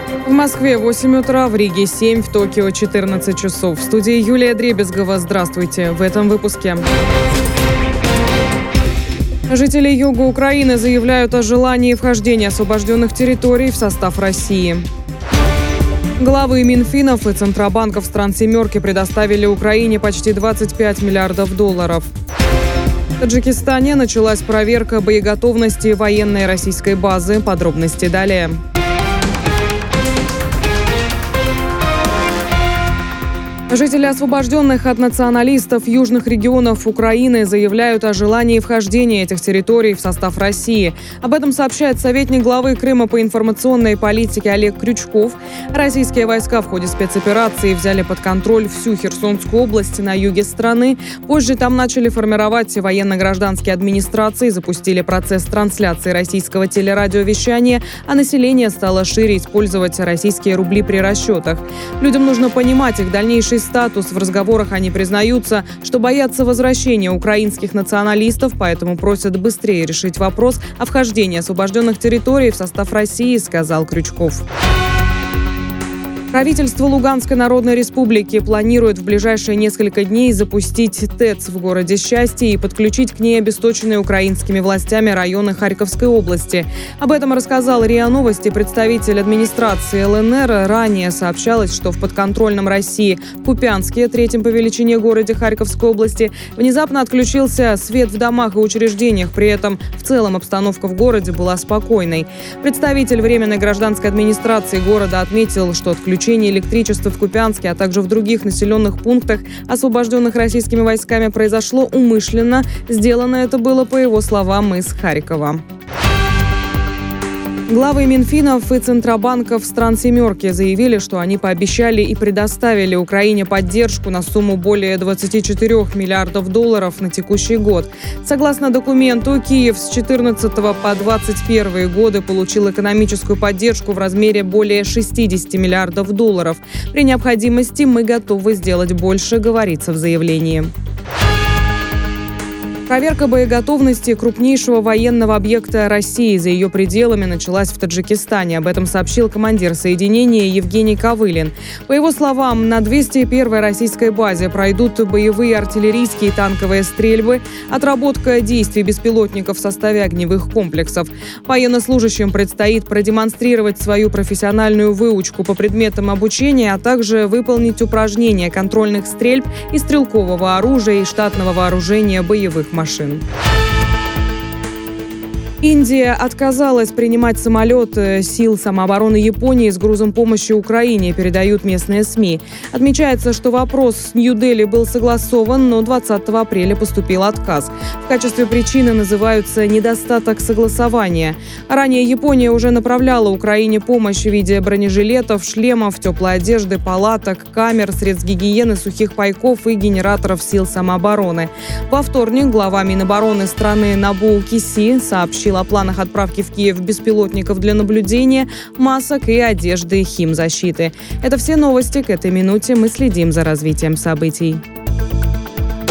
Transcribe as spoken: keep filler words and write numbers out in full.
В Москве восемь утра, в Риге семь, в Токио четырнадцать часов. В студии Юлия Дребезгова. Здравствуйте. В этом выпуске. Жители юга Украины заявляют о желании вхождения освобожденных территорий в состав России. Главы Минфинов и Центробанков стран «семерки» предоставили Украине почти двадцать пять миллиардов долларов. В Таджикистане началась проверка боеготовности военной российской базы. Подробности далее. Жители освобожденных от националистов южных регионов Украины заявляют о желании вхождения этих территорий в состав России. Об этом сообщает советник главы Крыма по информационной политике Олег Крючков. Российские войска в ходе спецоперации взяли под контроль всю Херсонскую область на юге страны. Позже там начали формировать военно-гражданские администрации, запустили процесс трансляции российского телерадиовещания, а население стало шире использовать российские рубли при расчетах. Людям нужно понимать их дальнейший статус. В разговорах они признаются, что боятся возвращения украинских националистов, поэтому просят быстрее решить вопрос о вхождении освобожденных территорий в состав России, сказал Крючков. Правительство Луганской Народной Республики планирует в ближайшие несколько дней запустить ТЭЦ в городе Счастье и подключить к ней обесточенные украинскими властями районы Харьковской области. Об этом рассказал РИА Новости представитель администрации ЛНР. Ранее сообщалось, что в подконтрольном России Купянске, третьем по величине городе Харьковской области, внезапно отключился свет в домах и учреждениях. При этом в целом обстановка в городе была спокойной. Представитель Временной гражданской администрации города отметил, что отключение Отключение электричества в Купянске, а также в других населенных пунктах, освобожденных российскими войсками, произошло умышленно. Сделано это было, по его словам, из Харькова. Главы Минфинов и Центробанков стран «семерки» заявили, что они пообещали и предоставили Украине поддержку на сумму более двадцати четырёх миллиардов долларов на текущий год. Согласно документу, Киев с четырнадцатого по двадцать первый годы получил экономическую поддержку в размере более шестидесяти миллиардов долларов. При необходимости мы готовы сделать больше, говорится в заявлении. Проверка боеготовности крупнейшего военного объекта России за ее пределами началась в Таджикистане. Об этом сообщил командир соединения Евгений Ковылин. По его словам, на двести первой российской базе пройдут боевые артиллерийские и танковые стрельбы, отработка действий беспилотников в составе огневых комплексов. Военнослужащим предстоит продемонстрировать свою профессиональную выучку по предметам обучения, а также выполнить упражнения контрольных стрельб и стрелкового оружия и штатного вооружения боевых машин. машин. Индия отказалась принимать самолет сил самообороны Японии с грузом помощи Украине, передают местные СМИ. Отмечается, что вопрос с Нью-Дели был согласован, но двадцатого апреля поступил отказ. В качестве причины называются недостаток согласования. Ранее Япония уже направляла Украине помощь в виде бронежилетов, шлемов, теплой одежды, палаток, камер, средств гигиены, сухих пайков и генераторов сил самообороны. Во вторник глава Минобороны страны Набу Киси сообщил о планах отправки в Киев беспилотников для наблюдения, масок и одежды химзащиты. Это все новости к этой минуте. Мы следим за развитием событий.